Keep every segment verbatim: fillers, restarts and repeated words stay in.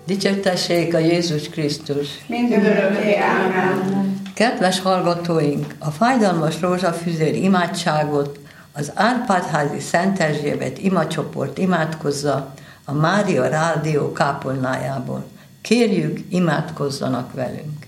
Dicsértessék a Jézus Krisztus! Mindörökké, ámen. Kedves hallgatóink, a fájdalmas rózsafüzér imádságot az Árpád-házi Szent Erzsébet imacsoport imádkozza a Mária Rádió kápolnájából. Kérjük, imádkozzanak velünk!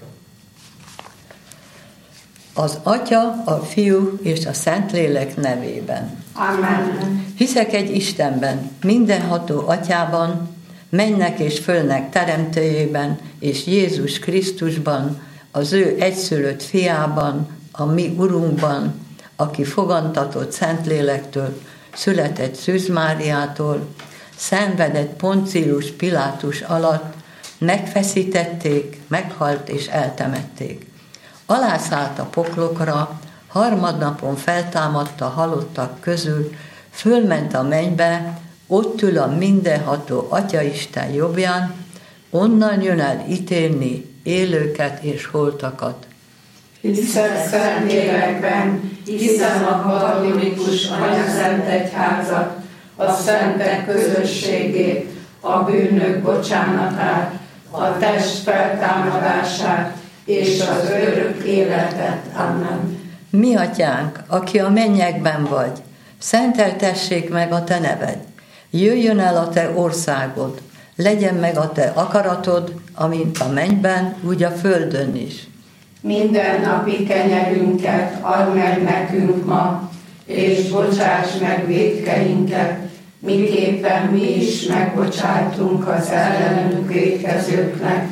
Az Atya, a Fiú és a Szentlélek nevében. Amen. Hiszek egy Istenben, mindenható Atyában, mennek és fölnek teremtőjében, és Jézus Krisztusban, az ő egyszülött fiában, a mi Urunkban, aki fogantatott Szentlélektől, született Szűz Máriától, szenvedett Poncius Pilátus alatt, megfeszítették, meghalt és eltemették. Alászállt a poklokra, harmadnapon feltámadt a halottak közül, fölment a mennybe, ott ül a mindenható Atyaisten jobbján, onnan jön el ítélni élőket és holtakat. Hiszek Szentlélekben, hiszem a katolikus anyaszent egyházat, a szentek közösségét, a bűnök bocsánatát, a test feltámadását és az örök életet. Amen. Mi Atyánk, aki a mennyekben vagy, szenteltessék meg a te neved. Jöjjön el a te országod, legyen meg a te akaratod, amint a mennyben, úgy a földön is. Minden napi kenyerünket add meg nekünk ma, és bocsáss meg vétkeinket, miképpen mi is megbocsájtunk az ellenünk vétkezőknek,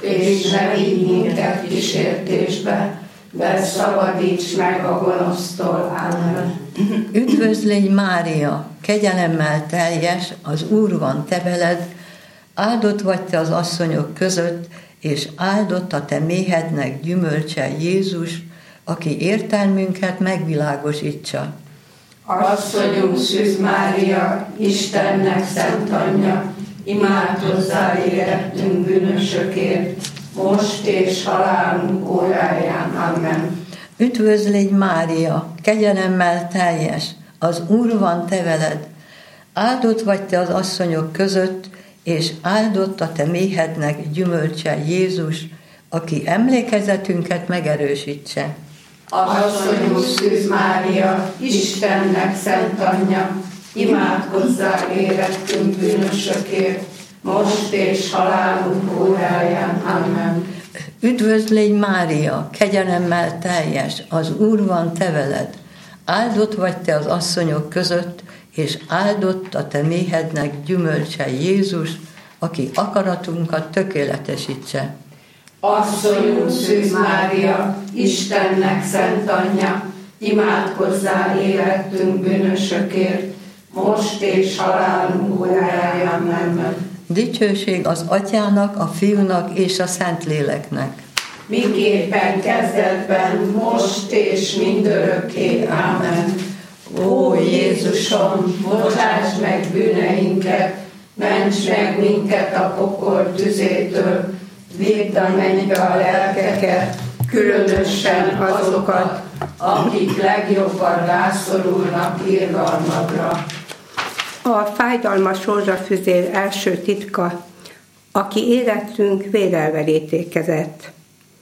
és ne vigy minket kísértésbe, de szabadíts meg a gonosztól. Amen. Üdvözlégy Mária, kegyelemmel teljes, az Úr van te veled, áldott vagy te az asszonyok között, és áldott a te méhednek gyümölcse Jézus, aki értelmünket megvilágosítsa. Asszonyunk Szűz Mária, Istennek szent anyja, imádkozzál érettünk bűnösökért, most és halálunk óráján. Amen. Üdvözlégy Mária, kegyelemmel teljes, az Úr van te veled, áldott vagy te az asszonyok között, és áldott a te méhednek gyümölcse Jézus, aki emlékezetünket megerősítse. Asszonyunk Szűz Mária, Istennek szent anyja, imádkozzál érettünk bűnösökért, most és halálunk óráján. Amen. Üdvözlégy Mária, kegyelemmel teljes, az Úr van te veled, áldott vagy te az asszonyok között, és áldott a te méhednek gyümölcse Jézus, aki akaratunkat tökéletesítse. Asszonyunk Szűz Mária, Istennek szent anyja, imádkozzál érettünk bűnösökért, most és halálunk óráján. Amen. Dicsőség az Atyának, a Fiúnak és a Szentléleknek. Miképpen kezdetben, most és mindörökké. Amen. Ó Jézusom, bocsáss meg bűneinket, ments meg minket a pokol tüzétől, vidd a mennybe a lelkeket, különösen azokat, akik legjobban rászorulnak irgalmadra. A fájdalmas rózsafüzér első titka, aki életünk vérrel verítékezett.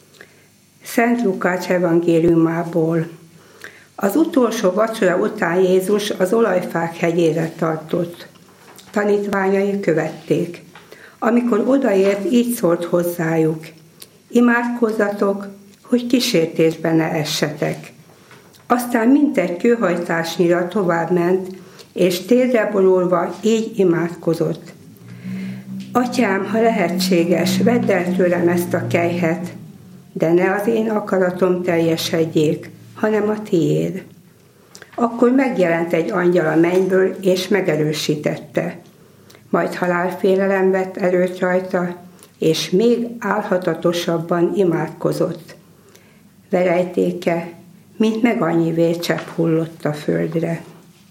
Szent Lukács evangéliumából. Az utolsó vacsora után Jézus az olajfák hegyére tartott. Tanítványai követték. Amikor odaért, így szólt hozzájuk: imádkozzatok, hogy kísértésbe ne essetek. Aztán mintegy kőhajtásnyira tovább ment, és térdre borulva így imádkozott: Atyám, ha lehetséges, vedd el tőlem ezt a kelyhet, de ne az én akaratom teljesedjék, hanem a tiéd. Akkor megjelent egy angyal a mennyből, és megerősítette. Majd halálfélelem vett erőt rajta, és még álhatatosabban imádkozott. Verejtéke, mint meg annyi vércsepp hullott a földre.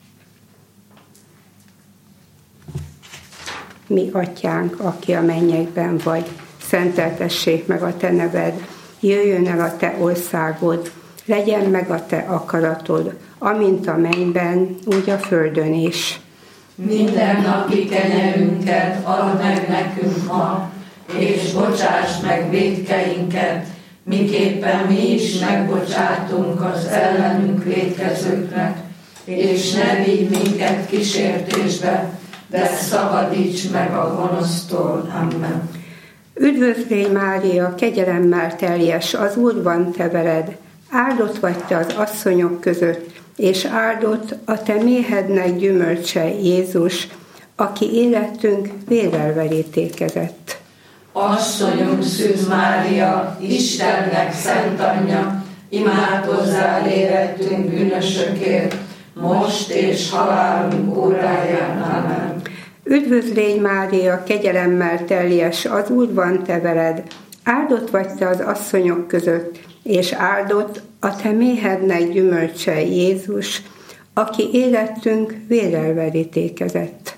Mi Atyánk, aki a mennyekben vagy, szenteltessék meg a te neved, jöjjön el a te országod, legyen meg a te akaratod, amint a mennyben, úgy a földön is. Minden napi kenyerünket add meg nekünk ma, és bocsáss meg vétkeinket, miképpen mi is megbocsátunk az ellenünk vétkezőknek, és ne vigy minket kísértésbe, de szabadíts meg a gonosztól. Amen. Üdvözlégy Mária, kegyelemmel teljes, az Úr van te veled, áldott vagy te az asszonyok között, és áldott a te méhednek gyümölcse, Jézus, aki életünk vérrel verítékezett. Asszonyunk Szűz Mária, Istennek szent anyja, imádkozzál érettünk bűnösökért, most és halálunk óráján. Amen. Üdvözlégy Mária, kegyelemmel teljes, az Úr van te veled, áldott vagy te az asszonyok között, és áldott a te méhednek gyümölcse, Jézus, aki életünk vérrel verítékezett.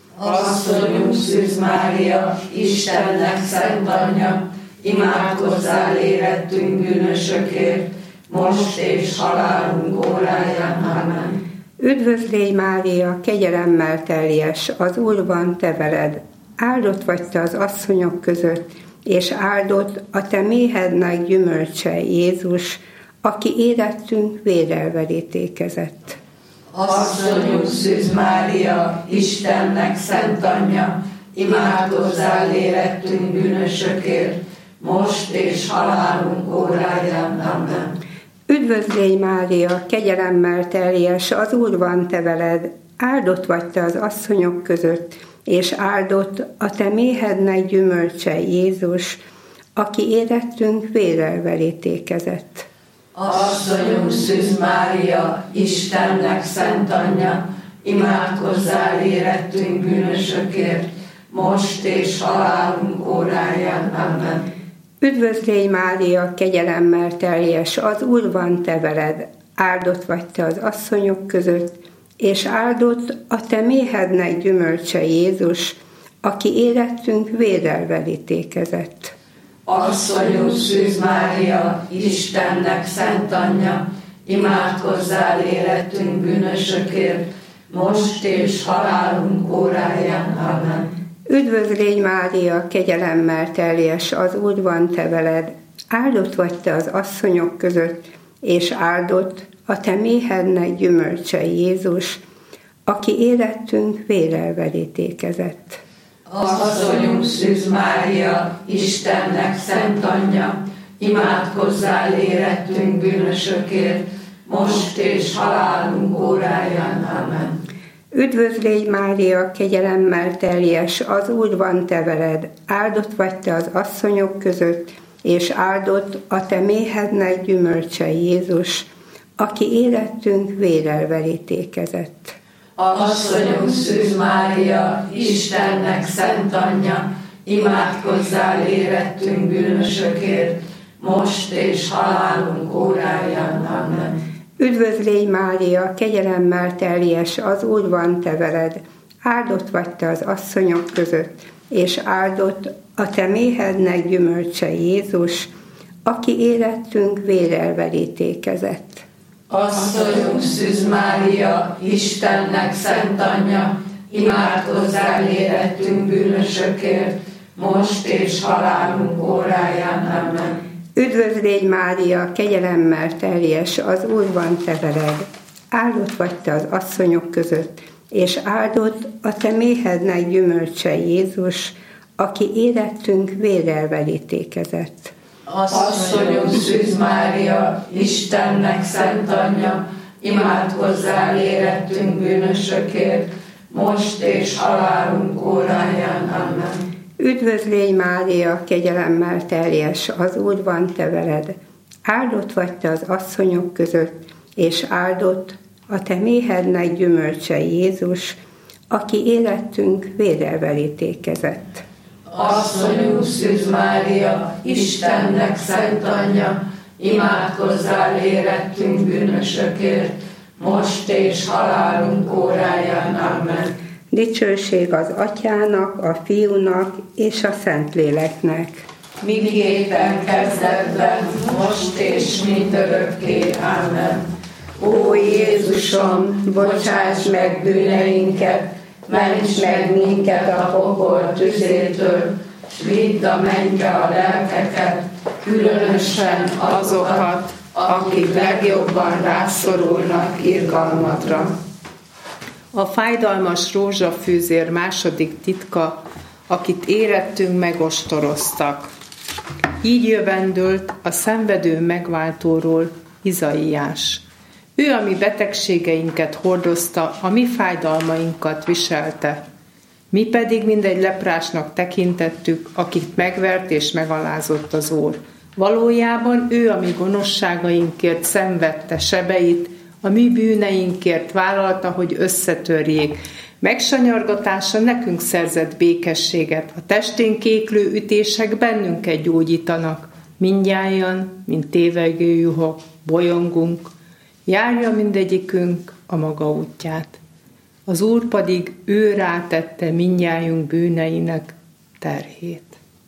Asszonyunk Szűz Mária, Istennek szent anyja, imádkozzál érettünk bűnösökért, most és halálunk óráján. Amen. Üdvözlégy Mária, kegyelemmel teljes, az Úr van te veled, áldott vagy te az asszonyok között, és áldott a te méhednek gyümölcse, Jézus, aki életünk vérrel verítékezett. Asszonyunk Szűz Mária, Istennek szent anyja, imádkozzál érettünk bűnösökért, most és halálunk óráján. Amen. Üdvözlégy Mária, kegyelemmel teljes, az Úr van te veled, áldott vagy te az asszonyok között, és áldott a te méhednek gyümölcse, Jézus, aki érettünk vérrel verítékezett. Asszonyunk Szűz Mária, Istennek szent anyja, imádkozzál érettünk bűnösökért, most és halálunk óráján. Amen. Üdvözlégy Mária, kegyelemmel teljes, az Úr van te veled, áldott vagy te az asszonyok között, és áldott a te méhednek gyümölcse, Jézus, aki érettünk vérrel verítékezett. Asszonyunk Szűz Mária, Istennek szent anyja, imádkozzál érettünk bűnösökért, most és halálunk óráján. Amen. Üdvözlégy Mária, kegyelemmel teljes, az Úr van te veled, áldott vagy te az asszonyok között, és áldott a te méhednek gyümölcse, Jézus, aki érettünk vérrel verítékezett. Asszonyunk Szűz Mária, Istennek szent anyja, imádkozzál érettünk bűnösökért, most és halálunk óráján. Amen. Üdvözlégy Mária, kegyelemmel teljes, az Úr van te veled, áldott vagy te az asszonyok között, és áldott a te méhednek gyümölcse, Jézus, aki érettünk vérrel verítékezett. Asszonyunk Szűz Mária, Istennek szent anyja, imádkozzál érettünk bűnösökért, most és halálunk óráján. Amen. Üdvözlégy Mária, kegyelemmel teljes, az Úr van te veled, áldott vagy te az asszonyok között, és áldott a te méhednek gyümölcse, Jézus, aki érettünk vérrel verítékezett. Asszonyunk Szűz Mária, Istennek szent anyja, imádkozzál érettünk bűnösökért, most és halálunk óráján. Amen. Üdvözlégy Mária, kegyelemmel teljes, az Úr van te veled, áldott vagy te az asszonyok között, és áldott a te méhednek gyümölcse, Jézus, aki érettünk vérrel verítékezett. Asszonyunk Szűz Mária, Istennek szent anyja, imádkozzál érettünk bűnösökért, most és halálunk óráján. Amen. Üdvözlégy Mária, kegyelemmel teljes, az Úr van te veled, áldott vagy te az asszonyok között, és áldott a te méhednek gyümölcse, Jézus, aki érettünk vérrel verítékezett. Asszonyunk Szűz Mária, Istennek szent anyja, imádkozzál érettünk bűnösökért, most és halálunk óráján. Amen. Dicsőség az Atyának, a Fiúnak és a Szentléleknek. Miképpen kezdetben, most és mindörökké. Amen. Ó Jézusom, bocsáss meg bűneinket, ments meg minket a pokol tüzétől, vidd a mennybe a lelkeket, különösen azokat, akik legjobban rászorulnak irgalmadra. A fájdalmas rózsafűzér második titka, akit érettünk megostoroztak. Így jövendőlt a szenvedő megváltóról Izaiás. Ő a mi betegségeinket hordozta, a mi fájdalmainkat viselte. Mi pedig mindegy leprásnak tekintettük, akit megvert és megalázott az Úr. Valójában ő a mi gonoszságainkért szenvedte sebeit, a mi bűneinkért vállalta, hogy összetörjék. Megsanyargatása nekünk szerzett békességet, a testén kéklő ütések bennünket gyógyítanak. Mindnyájan, mint tévegő juhok, bolyongunk, járja mindegyikünk a maga útját. Az Úr pedig ő rátette mindnyájunk bűneinek terhét.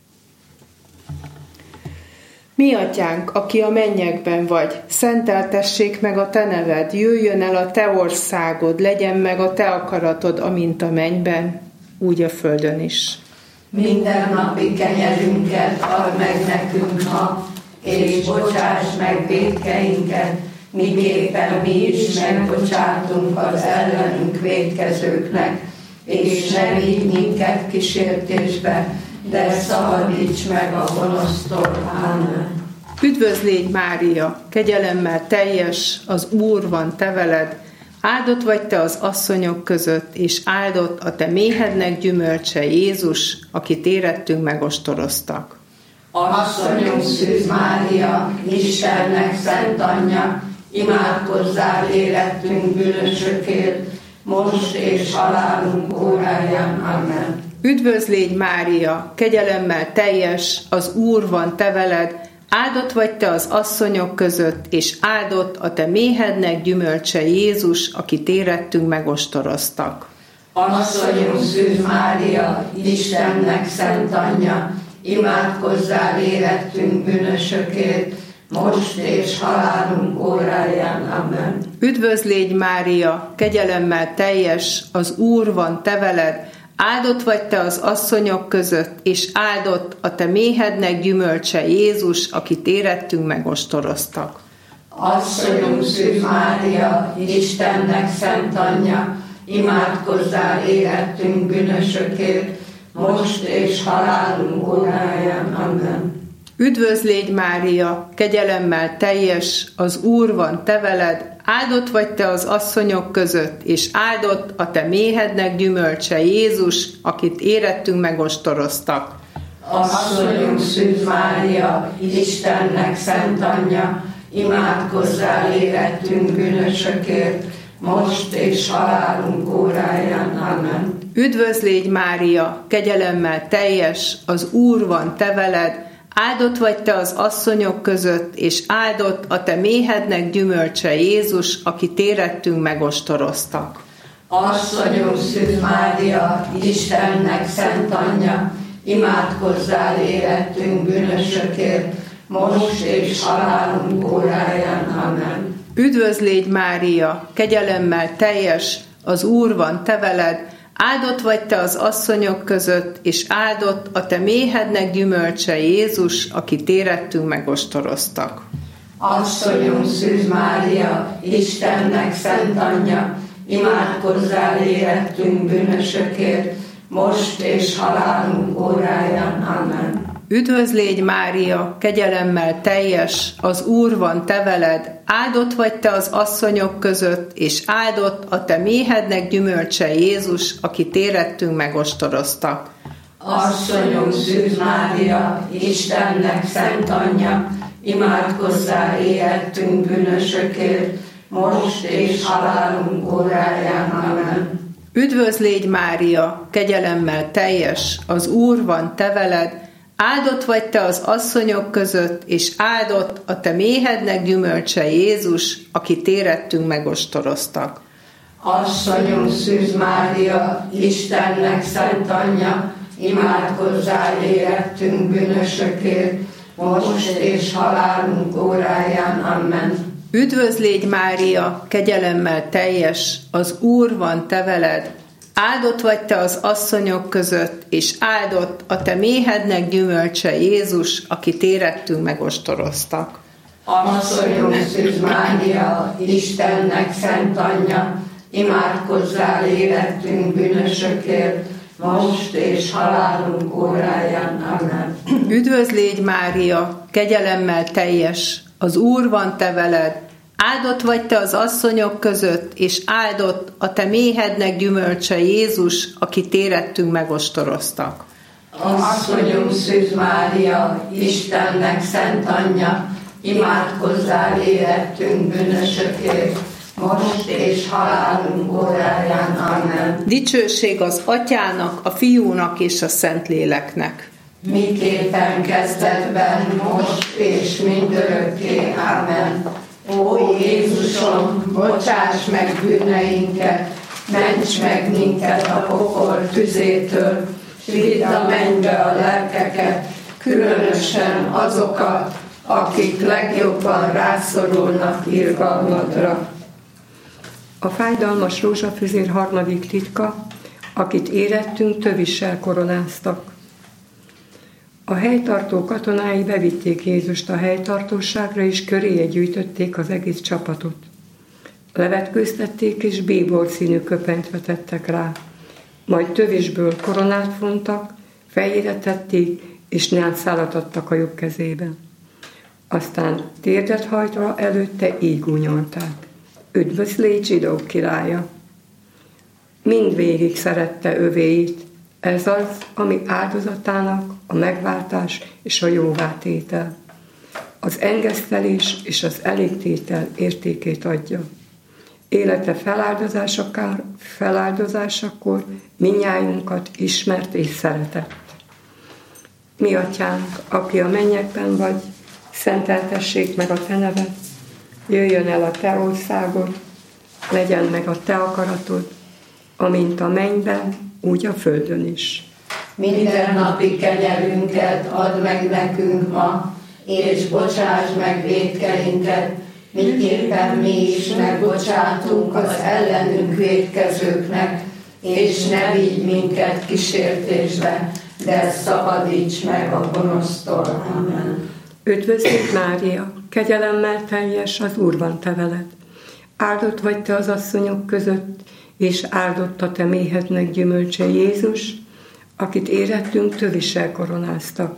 Mi atyánk, aki a mennyekben vagy, szenteltessék meg a te neved, jöjjön el a te országod, legyen meg a te akaratod, amint a mennyben, úgy a földön is. Minden napi kenyerünket add meg nekünk ma, és bocsáss meg vétkeinket, miképpen mi is megbocsátunk az ellenünk vétkezőknek, és ne vigy minket kísértésbe, de szabadíts meg a gonosztól. Ámen. Üdvözlégy Mária, kegyelemmel teljes, az Úr van te veled, áldott vagy te az asszonyok között, és áldott a te méhednek gyümölcse Jézus, akit érettünk megostoroztak. Asszonyom Szűz Mária, Istennek szent anyja, imádkozzál érettünk bűnösökért, most és halálunk óráján. Amen. Üdvözlégy Mária, kegyelemmel teljes, az Úr van te veled, áldott vagy te az asszonyok között, és áldott a te méhednek gyümölcse Jézus, akit érettünk megostoroztak. Asszonyom Szűz Mária, Istennek szent anyja, imádkozzál érettünk bűnösökért, most és halálunk óráján. Amen. Üdvözlégy Mária, kegyelemmel teljes, az Úr van te veled, áldott vagy te az asszonyok között, és áldott a te méhednek gyümölcse Jézus, akit érettünk megostoroztak. Asszonyom Szűz Mária, Istennek szent anyja, imádkozzál érettünk bűnösökért, most és halálunk óráján. Amen. Üdvözlégy Mária, kegyelemmel teljes, az Úr van te veled, áldott vagy te az asszonyok között, és áldott a te méhednek gyümölcse Jézus, akit érettünk megostoroztak. Asszonyom Szűz Mária, Istennek szent anyja, imádkozzál érettünk bűnösökért, most és halálunk óráján. Amen. Üdvözlégy Mária, kegyelemmel teljes, az Úr van te veled, áldott vagy te az asszonyok között, és áldott a te méhednek gyümölcse Jézus, akit érettünk megostoroztak. Asszonyom Szűz Mária, Istennek szent anyja, imádkozzál érettünk bűnösökért, most és halálunk óráján. Amen. Üdvözlégy Mária, kegyelemmel teljes, az Úr van te veled, áldott vagy te az asszonyok között, és áldott a te méhednek gyümölcse Jézus, akit érettünk megostoroztak. Asszonyom Szűz Mária, Istennek szent anyja, imádkozzál érettünk bűnösökért, most és halálunk óráján. Amen. Üdvözlégy Mária, kegyelemmel teljes, az Úr van te veled, áldott vagy te az asszonyok között, és áldott a te méhednek gyümölcse Jézus, akit érettünk megostoroztak. Asszonyom Szűz Mária, Istennek szent anyja, imádkozzál érettünk bűnösökért, most és halálunk óráján. Amen. Üdvözlégy Mária, kegyelemmel teljes, az Úr van te veled, áldott vagy te az asszonyok között, és áldott a te méhednek gyümölcse Jézus, akit érettünk megostoroztak. Asszonyom Szűz Mária, Istennek szent anyja, imádkozzál érettünk bűnösökért, most és halálunk óráján. Amen. Üdvözlégy Mária, kegyelemmel teljes, az Úr van te veled, Áldott vagy te az asszonyok között, és áldott a te méhednek gyümölcse Jézus, akit érettünk megostoroztak. Asszonyom Szűz Mária, Istennek szent anyja, imádkozzál érettünk bűnösökért, most és halálunk óráján. Amen. Üdvözl légy Mária, kegyelemmel teljes, az Úr van te veled, áldott vagy te az asszonyok között, és áldott a te méhednek gyümölcse Jézus, akit érettünk megostoroztak. Asszonyom Szűz Mária, Istennek szent anyja, imádkozzál érettünk bűnösökért, most és halálunk óráján. Amen. Dicsőség az Atyának, a Fiúnak és a Szentléleknek. Miképpen kezdetben, most és mindörökké. Amen. Ó Jézusom, bocsáss meg bűneinket, ments meg minket a pokol tüzétől, s vidd a mennybe a lelkeket, különösen azokat, akik legjobban rászorulnak irgalmadra. A fájdalmas rózsafüzér harmadik titka, akit érettünk tövissel koronáztak. A helytartó katonái bevitték Jézust a helytartóságra, és köréje gyűjtötték az egész csapatot. Levetkőztették, és bíbor színű köpenyt vetettek rá. Majd tövisből koronát fontak, fejére tették, és nyálcszálat adtak a jobb kezében. Aztán térdet hajtva előtte így gúnyolták: Üdvözl légy zsidók királya! Mindvégig szerette övéit, ez az, ami áldozatának a megváltás és a jóvátétel, az engesztelés és az elégtétel értékét adja. Élete feláldozásakor, feláldozásakor minnyájunkat ismert és szeretett. Mi atyánk, aki a mennyekben vagy, szenteltessék meg a te neved, jöjjön el a te országod, legyen meg a te akaratod, amint a mennyben, úgy a földön is. Mindennapi kenyerünket add meg nekünk ma, és bocsáss meg vétkeinket, miképpen mi is megbocsátunk az ellenünk vétkezőknek, és ne vigy minket kísértésbe, de szabadíts meg a gonosztól. Amen. Üdvözl légy Mária, kegyelemmel teljes, az Úr van te veled. Áldott vagy te az asszonyok között, és áldott a te méhednek gyümölcse Jézus, akit érettünk tövissel koronáztak.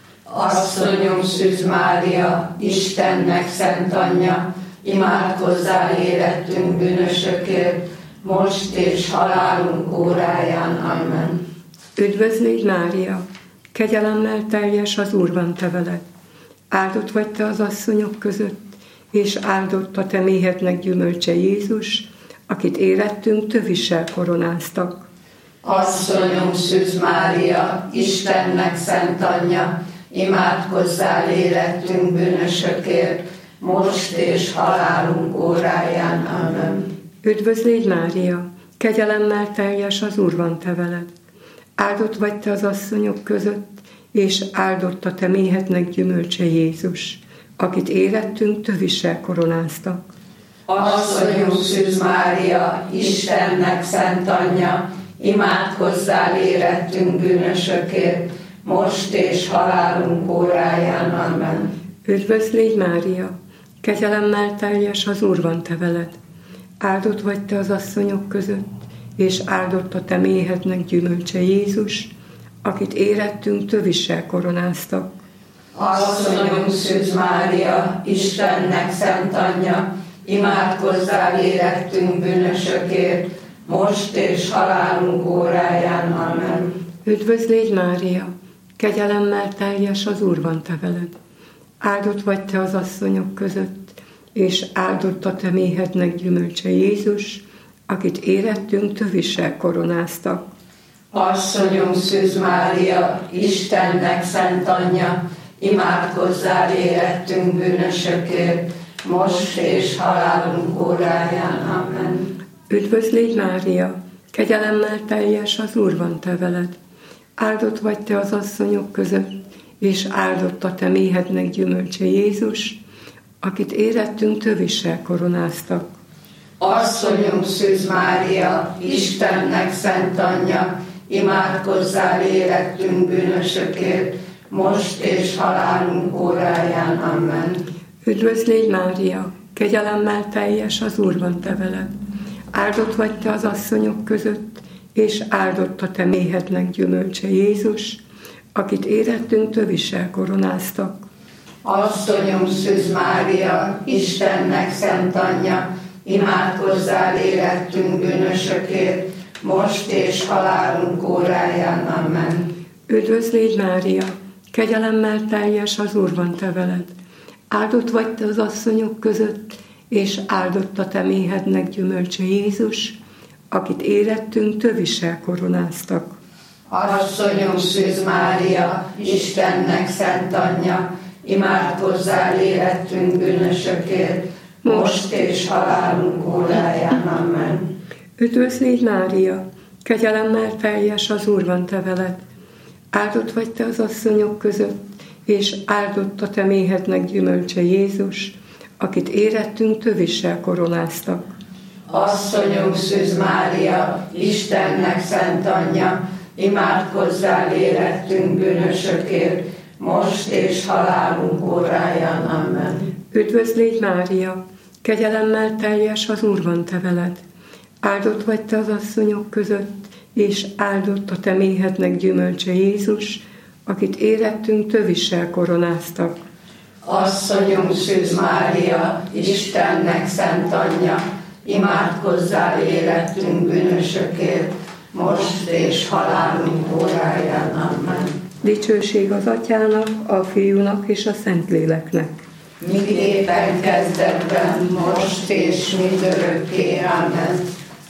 Asszonyom Szűz Mária, Istennek szent anyja, imádkozzál érettünk bűnösökért, most és halálunk óráján. Amen. Üdvözl légy Mária, kegyelemmel teljes, az Úr van te veled. Áldott vagy te az asszonyok között, és áldott a te méhednek gyümölcse Jézus, akit érettünk tövissel koronáztak. Asszonyom Szűz Mária, Istennek szent anyja, imádkozzál érettünk bűnösökért, most és halálunk óráján. Amen. Üdvözl légy Mária, kegyelemmel teljes, az Úr van te veled. Áldott vagy te az asszonyok között, és áldott a te méhednek gyümölcse Jézus, akit érettünk tövissel koronáztak. Asszonyom Szűz Mária, Istennek szent anyja, imádkozzál érettünk bűnösökért, most és halálunk óráján. Amen. Üdvözl légy Mária, kegyelemmel teljes, az Úr van te veled. Áldott vagy te az asszonyok között, és áldott a te méhednek gyümölcse Jézus, akit érettünk tövissel koronáztak. Asszonyom Szűz Mária, Istennek szent anyja, imádkozzál érettünk bűnösökért, most és halálunk óráján. Amen. Üdvözl légy Mária, kegyelemmel teljes, az Úr van te veled. Áldott vagy te az asszonyok között, és áldott a te méhednek gyümölcse Jézus, akit érettünk tövissel koronáztak. Asszonyom Szűz Mária, Istennek szent anyja, imádkozzál érettünk bűnösökért, most és halálunk óráján. Amen. Üdvözl légy Mária, kegyelemmel teljes, az Úr van te veled. Áldott vagy te az asszonyok között, és áldott a te méhednek gyümölcse Jézus, akit érettünk tövissel koronáztak. Asszonyunk Szűz Mária, Istennek szent anyja, imádkozzál érettünk bűnösökért, most és halálunk óráján. Amen. Üdvözl légy Mária, kegyelemmel teljes, az Úr van te veled. Áldott vagy te az asszonyok között, és áldott a te méhednek gyümölcse Jézus, akit érettünk tövissel koronáztak. Asszonyom Szűz Mária, Istennek szent anyja, imádkozzál érettünk bűnösökért, most és halálunk óráján. Amen. Üdvözl légy Mária, kegyelemmel teljes, az Úr van te veled. Áldott vagy te az asszonyok között, és áldott a te méhednek gyümölcse Jézus, akit érettünk tövissel koronáztak. Asszonyom Szűz Mária, Istennek szent anyja, imádkozzál érettünk bűnösökért, most és halálunk óráján. Amen. Üdvözl légy Mária, kegyelemmel teljes, az Úr van te veled. Áldott vagy te az asszonyok között, és áldott a te méhednek gyümölcse Jézus, akit érettünk tövissel koronáztak. Asszonyom Szűz Mária, Istennek szent anyja, imádkozzál érettünk bűnösökért, most és halálunk óráján. Amen. Üdvözl légy Mária, kegyelemmel teljes, az Úr van te veled. Áldott vagy te az asszonyok között, és áldott a te méhednek gyümölcse Jézus, akit érettünk tövissel koronáztak. Asszonyom Szűz Mária, Istennek szent anyja, imádkozzál érettünk bűnösökért, most és halálunk óráján. Amen. Dicsőség az Atyának, a Fiúnak és a Szentléleknek. Miképpen kezdetben, most és mindörökké. Amen.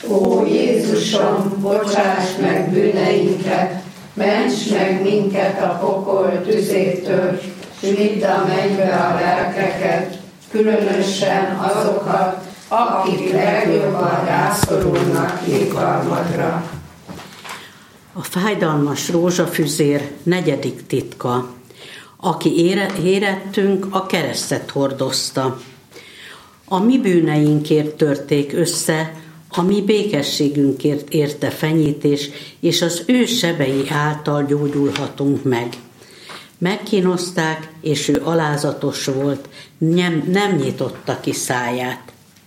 Ó Jézusom, bocsáss meg bűneinket, ments meg minket a pokol tüzétől, s vidd a mennybe a lelkeket, különösen azokat, akik legjobban rászorulnak irgalmadra. A fájdalmas rózsafüzér negyedik titka. Aki ére, érettünk, a keresztet hordozta. A mi bűneinkért törték össze, a mi békességünkért érte fenyítés, és az ő sebei által gyógyulhatunk meg. Megkínozták, és ő alázatos volt, nem, nem nyitotta ki száját.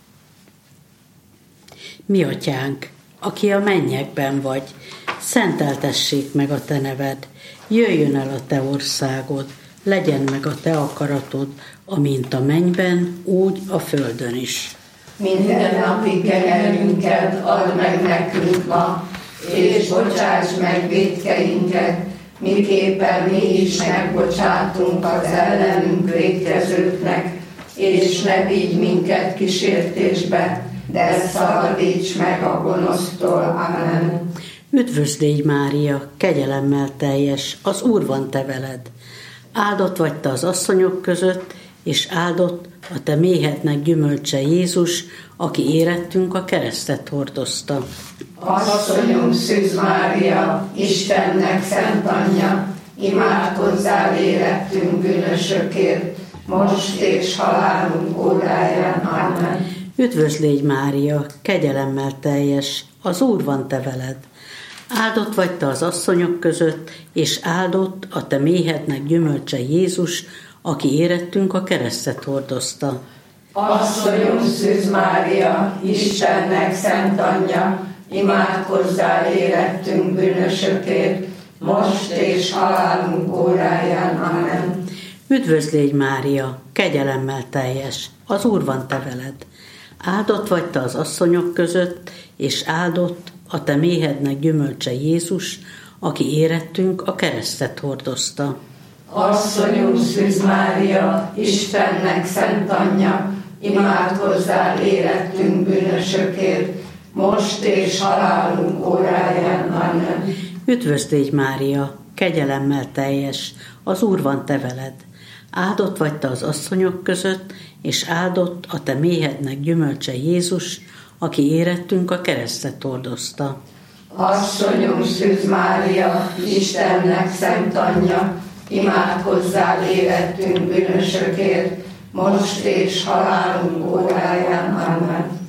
Mi atyánk, aki a mennyekben vagy, szenteltessék meg a te neved, jöjjön el a te országod, legyen meg a te akaratod, amint a mennyben, úgy a földön is. Minden napi kenyerünket add meg nekünk ma, és bocsáss meg vétkeinket, miképpen mi is megbocsátunk az ellenünk vétkezőknek, és ne vigy minket kísértésbe, de szabadíts meg a gonosztól. Amen. Üdvözl légy Mária, kegyelemmel teljes, az Úr van te veled. Áldott vagy te az asszonyok között, és áldott a te méhednek gyümölcse Jézus, aki érettünk a keresztet hordozta. Asszonyom Szűz Mária, Istennek szent anyja, imádkozzál érettünk bűnösökért, most és halálunk óráján. Amen. Üdvözl légy Mária, kegyelemmel teljes, az Úr van te veled. Áldott vagy te az asszonyok között, és áldott a te méhednek gyümölcse Jézus, aki érettünk a keresztet hordozta. Asszonyom Szűz Mária, Istennek szent anyja, imádkozzál érettünk bűnösökért, most és halálunk óráján. Amen. Üdvözl légy Mária, kegyelemmel teljes, az Úr van te veled. Áldott vagy te az asszonyok között, és áldott a te méhednek gyümölcse Jézus, aki érettünk a keresztet hordozta. Asszonyom Szűz Mária, Istennek szent anyja, imádkozzál érettünk bűnösökért, most és halálunk óráján. Amen. Üdvözl légy Mária, kegyelemmel teljes, az Úr van te veled. Áldott vagy te az asszonyok között, és áldott a te méhednek gyümölcse Jézus, aki érettünk a keresztet hordozta. Asszonyom Szűz Mária, Istennek szent anyja, imádkozzál érettünk bűnösökért, most és halálunk óráján. Amen.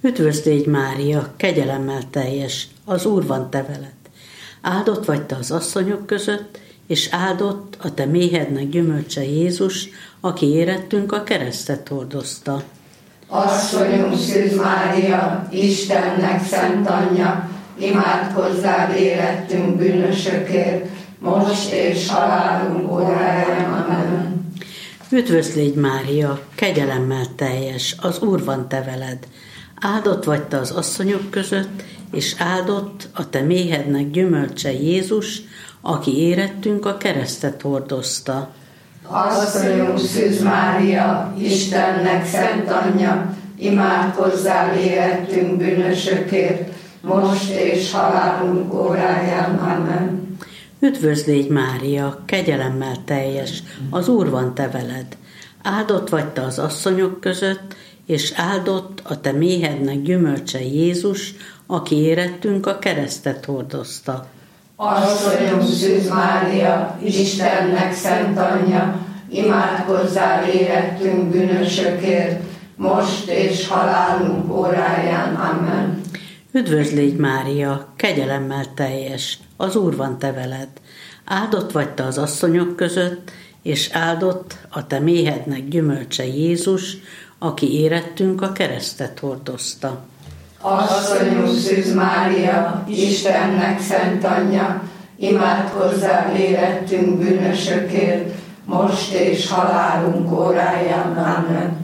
Üdvözl légy Mária, kegyelemmel teljes, az Úr van te veled. Áldott vagy te az asszonyok között, és áldott a te méhednek gyümölcse Jézus, aki érettünk a keresztet hordozta. Asszonyunk Szűz Mária, Istennek szent anyja, imádkozzál érettünk bűnösökért, most és halálunk óráján. Amen. Üdvözl légy Mária, kegyelemmel teljes, az Úr van te veled. Áldott vagy te az asszonyok között, és áldott a te méhednek gyümölcse Jézus, aki érettünk a keresztet hordozta. Asszonyunk Szűz Mária, Istennek szent anyja, imádkozzál érettünk bűnösökért, most és halálunk óráján. Amen. Üdvözl légy Mária, kegyelemmel teljes, az Úr van te veled. Áldott vagy te az asszonyok között, és áldott a te méhednek gyümölcse Jézus, aki érettünk a keresztet hordozta. Asszonyunk Szűz Mária, Istennek szent anyja, imádkozzál érettünk bűnösökért, most és halálunk óráján. Amen. Üdvözl légy Mária, kegyelemmel teljes, az Úr van te veled. Áldott vagy te az asszonyok között, és áldott a te méhednek gyümölcse Jézus, aki érettünk a keresztet hordozta. Asszonyunk Szűz Mária, Istennek szent anyja, imádkozzál érettünk bűnösökért, most és halálunk óráján. Amen.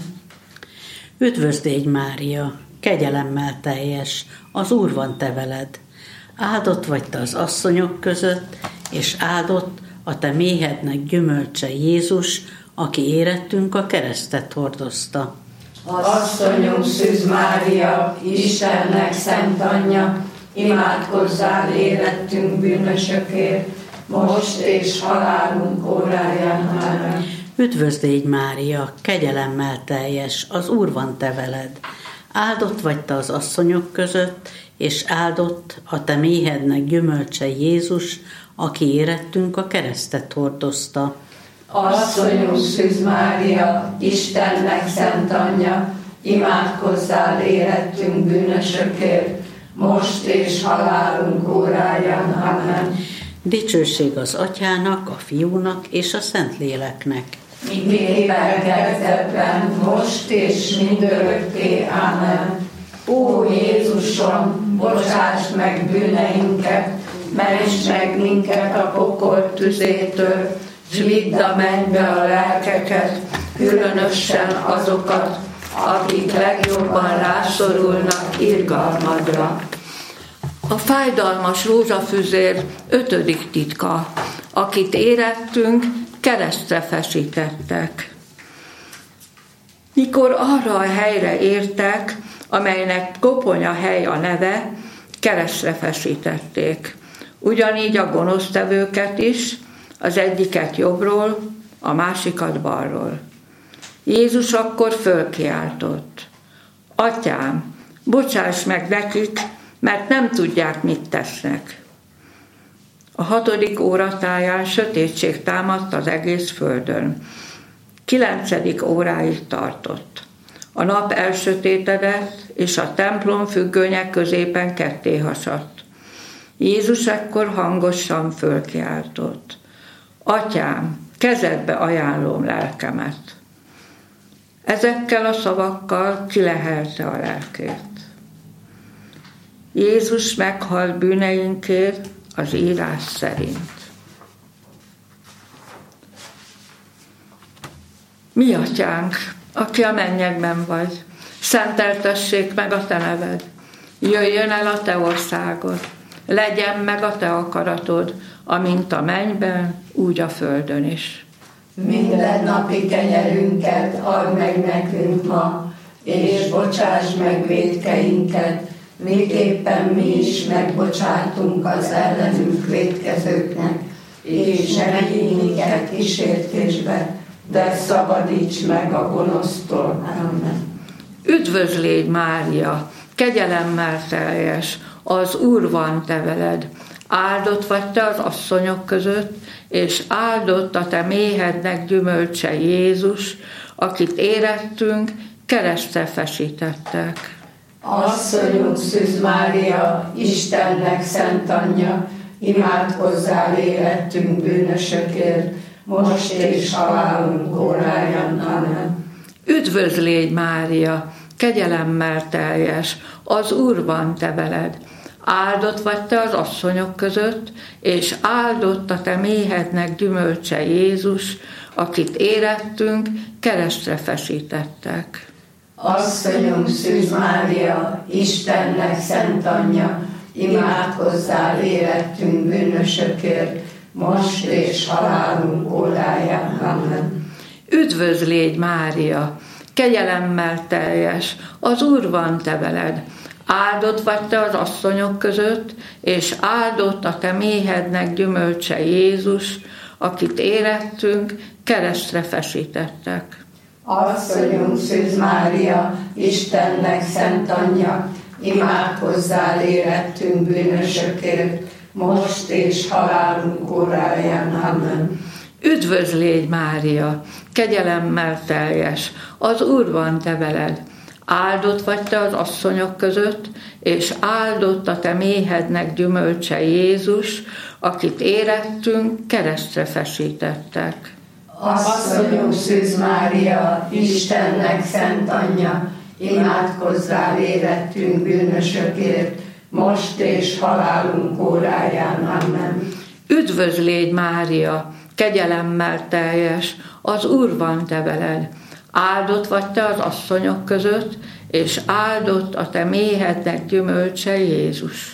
Üdvözl légy Mária, kegyelemmel teljes, az Úr van te veled. Áldott vagy te az asszonyok között, és áldott a te méhednek gyümölcse Jézus, aki érettünk a keresztet hordozta. Asszonyunk Szűz Mária, Istennek szent anyja, imádkozzál érettünk bűnösökért, most és halálunk óráján. Amen. Üdvözl légy Mária, kegyelemmel teljes, az Úr van te veled. Áldott vagy te az asszonyok között, és áldott a te méhednek gyümölcse Jézus, aki érettünk a keresztet hordozta. Asszonyunk Szűz Mária, Istennek szent anyja, imádkozzál érettünk bűnösökért, most és halálunk óráján. Amen. Dicsőség az Atyának, a Fiúnak és a Szentléleknek. Miképpen kezdetben, most és mindörökké. Amen. Ó Jézusom, bocsáss meg bűneinket, ments meg minket a pokol tüzétől, s vidd a mennybe a lelkeket, különösen azokat, akik legjobban rászorulnak irgalmadra. A fájdalmas rózsafüzér ötödik titka, akit érettünk, keresztre fesítettek. Mikor arra a helyre értek, amelynek koponya hely a neve, keresztre fesítették. Ugyanígy a gonosztevőket is, az egyiket jobbról, a másikat balról. Jézus akkor fölkiáltott: Atyám, bocsáss meg nekik, mert nem tudják, mit tesznek. A hatodik óratáján sötétség támadt az egész földön. Kilencedik óráig tartott. A nap elsötétedett, és a templom függönyek középen ketté hasadt. Jézus ekkor hangosan fölkiáltott: Atyám, kezedbe ajánlom lelkemet. Ezekkel a szavakkal kilehelte a lelkét. Jézus meghalt bűneinkért az írás szerint. Mi Atyánk, aki a mennyekben vagy, szenteltessék meg a te neved. Jöjjön el a te országod, legyen meg a te akaratod, amint a mennyben, úgy a földön is. Minden napi kenyerünket add meg nekünk ma, és bocsáss meg vétkeinket, miképpen mi is megbocsátunk az ellenünk vétkezőknek, és ne vigy minket kísértésbe, de szabadíts meg a gonosztól. Amen. Üdvözl légy Mária, kegyelemmel teljes, az Úr van te veled. Áldott vagy te az asszonyok között, és áldott a te méhednek gyümölcse Jézus, akit érettünk, keresztre fesítettek. Asszonyunk Szűz Mária, Istennek szent anyja, imádkozzál érettünk bűnösökért, most és halálunk óráján. Amen. Üdvözl légy, Mária, kegyelemmel teljes, az Úr van te veled. Áldott vagy te az asszonyok között, és áldott a te méhednek gyümölcse Jézus, akit érettünk, keresztre fesítettek. Asszonyunk Szűz Mária, Istennek szent anyja, imádkozzál érettünk bűnösökért, most és halálunk óráján. Amen. Üdvözl légy, Mária, kegyelemmel teljes, az Úr van te veled. Áldott vagy te az asszonyok között, és áldott a te méhednek gyümölcse Jézus, akit érettünk, keresztre fesítettek. Asszonyunk Szűz Mária, Istennek szent anyja, imádkozzál érettünk bűnösökért, most és halálunk óráján. Amen. Üdvözl légy, Mária, kegyelemmel teljes, az Úr van te veled. Áldott vagy te az asszonyok között, és áldott a te méhednek gyümölcse Jézus, akit érettünk, keresztre fesítettek. Asszonyunk Szűz Mária, Istennek szent anyja, imádkozzál érettünk bűnösökért, most és halálunk óráján. Amen. Üdvözl légy, Mária, kegyelemmel teljes, az Úr van te veled. Áldott vagy te az asszonyok között, és áldott a te méhednek gyümölcse Jézus.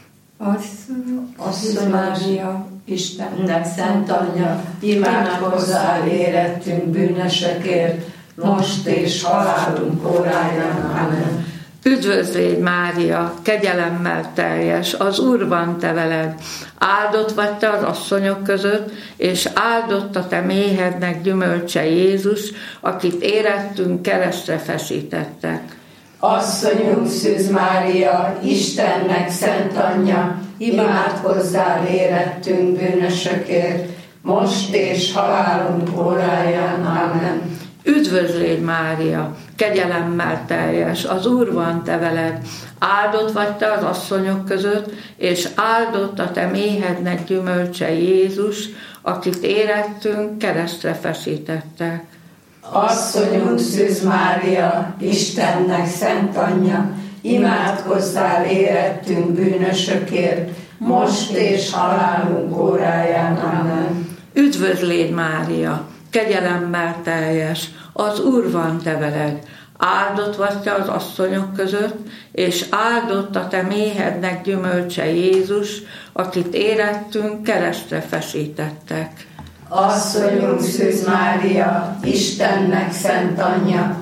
Asszony Mária, Istennek szent anyja, imádkozzál érettünk bűnösökért, most és halálunk óráján. Amen. Üdvözl légy, Mária, kegyelemmel teljes, az Úr van te veled. Áldott vagy te az asszonyok között, és áldott a te méhednek gyümölcse Jézus, akit érettünk, keresztre fesítettek. Asszonyunk Szűz Mária, Istennek szent anyja, imádkozzál érettünk bűnösökért, most és halálunk óráján. Amen. Üdvözl légy, Mária, kegyelemmel teljes, az Úr van te veled. Áldott vagy te az asszonyok között, és áldott a te méhednek gyümölcse Jézus, akit érettünk, keresztre fesítettek. Asszonyunk Szűz Mária, Istennek szent anyja, imádkozzál érettünk bűnösökért, most és halálunk óráján. Amen. Üdvözl légy, Mária, kegyelemmel teljes, az Úr van te veled. Áldott vagy te az asszonyok között, és áldott a te méhednek gyümölcse Jézus, akit érettünk, keresztre fesítettek. Asszonyunk Szűz Mária, Istennek szent anyja,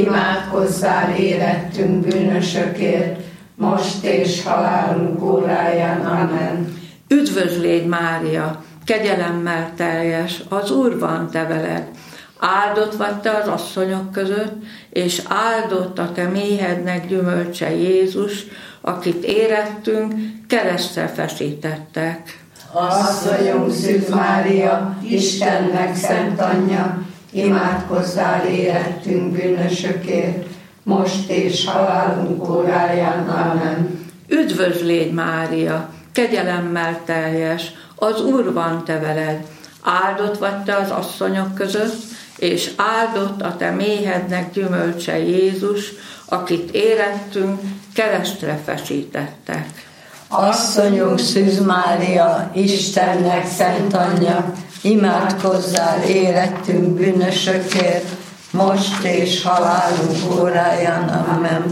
imádkozzál érettünk bűnösökért, most és halálunk óráján. Amen. Üdvözl légy, Mária, kegyelemmel teljes, az Úr van te veled. Áldott vagy te az asszonyok között, és áldott a te méhednek gyümölcse Jézus, akit érettünk, keresztre fesítettek. Asszonyunk Szűz Mária, Istennek szent anyja, imádkozzál érettünk bűnösökért, most és halálunk óráján. Amen. Üdvözl légy, Mária, kegyelemmel teljes, az Úr van te veled. Áldott vagy te az asszonyok között, és áldott a te méhednek gyümölcse Jézus, akit érettünk, keresztre fesítettek. Asszonyunk Szűz Mária, Istennek szent anyja, imádkozzál érettünk bűnösökért, most és halálunk óráján. Amen.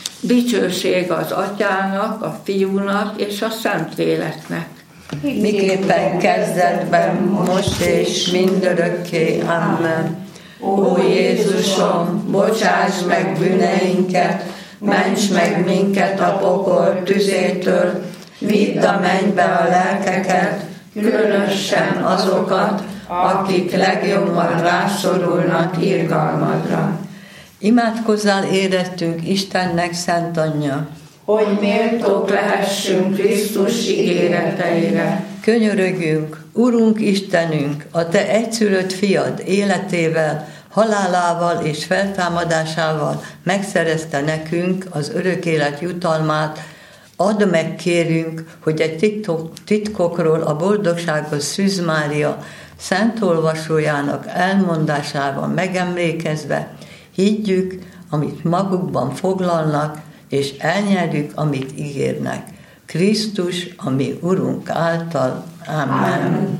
Dicsőség az Atyának, a Fiúnak és a Szentléleknek. Miképpen kezdetben, most és mindörökké. Amen. Ó Jézusom, bocsáss meg bűneinket, ments meg minket a pokol tüzétől, vidd a mennybe a lelkeket, különösen azokat, akik legjobban rászorulnak irgalmadra. Imádkozzál érettünk Istennek szent anyja, hogy méltók lehessünk Krisztus ígéreteire. Könyörögjünk, Urunk Istenünk, a te egyszülött fiad életével, halálával és feltámadásával megszerezte nekünk az örök élet jutalmát, add meg, kérünk, hogy egy titok, titkokról a boldogságos Szűz Mária szent olvasójának elmondásával megemlékezve higgyük, amit magukban foglalnak, és elnyerjük, amit ígérnek. Krisztus, a mi Urunk által. Amen. Amen.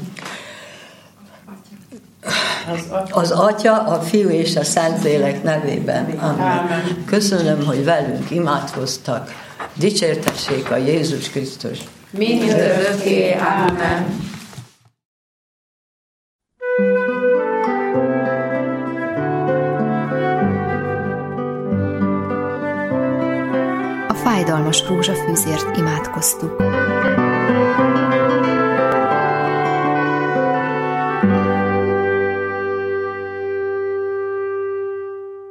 Az Atya, a Fiú és a Szentlélek nevében. Amen. Köszönöm, hogy velünk imádkoztak. Dicsértessék a Jézus Krisztus. Mindörökké. Amen. A fájdalmas rózsafűzért imádkoztuk.